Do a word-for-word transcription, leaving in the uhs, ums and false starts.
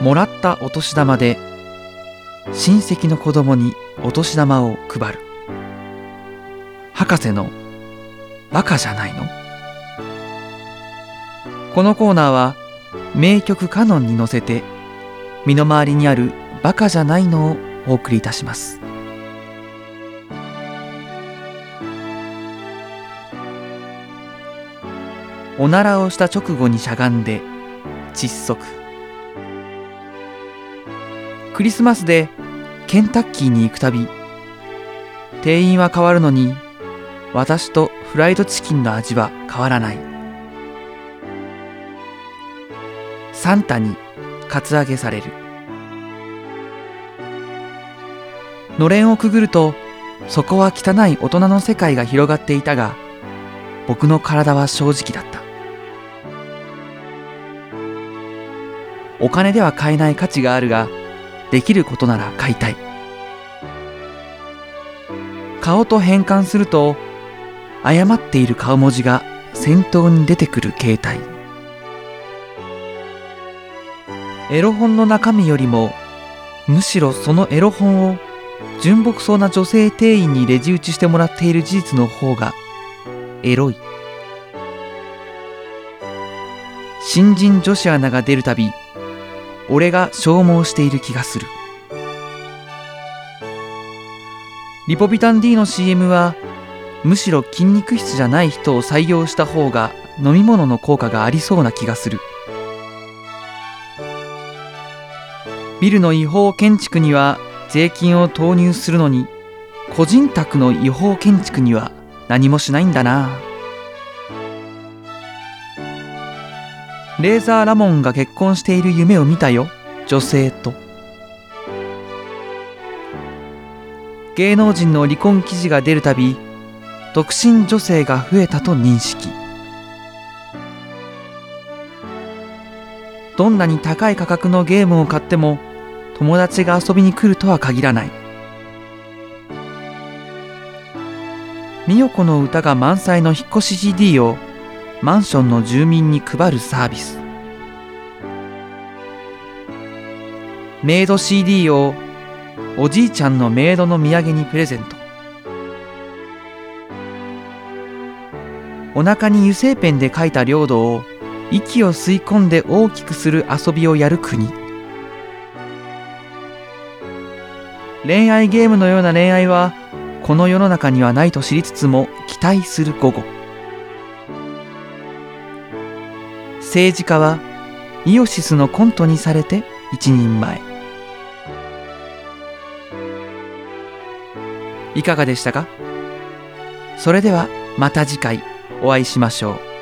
もらったお年玉で親戚の子供にお年玉を配る。博士のバカじゃないの？このコーナーは名曲カノンに乗せて身の回りにあるバカじゃないのをお送りいたします。おならをした直後にしゃがんで窒息。クリスマスでケンタッキーに行くたび、店員は変わるのに私とフライドチキンの味は変わらない。サンタにカツアゲされる。のれんをくぐるとそこは汚い大人の世界が広がっていたが、僕の体は正直だった。お金では買えない価値があるが、できることなら買いたい。顔と変換すると誤っている顔文字が先頭に出てくる携帯。エロ本の中身よりもむしろそのエロ本を純朴そうな女性店員にレジ打ちしてもらっている事実の方がエロい。新人女子アナが出るたび俺が消耗している気がする。リポビタン D の シーエム はむしろ筋肉質じゃない人を採用した方が飲み物の効果がありそうな気がする。ビルの違法建築には税金を投入するのに、個人宅の違法建築には何もしないんだな。レーザーラモンが結婚している夢を見たよ、女性と。芸能人の離婚記事が出るたび、独身女性が増えたと認識。どんなに高い価格のゲームを買っても友達が遊びに来るとは限らない。美代子の歌が満載の引っ越し シーディー をマンションの住民に配るサービス。メイド シーディー をおじいちゃんのメイドの土産にプレゼント。お腹に油性ペンで書いた領土を息を吸い込んで大きくする遊びをやる国。恋愛ゲームのような恋愛はこの世の中にはないと知りつつも期待する午後。政治家はイオシスのコントにされて一人前。いかがでしたか？それではまた次回お会いしましょう。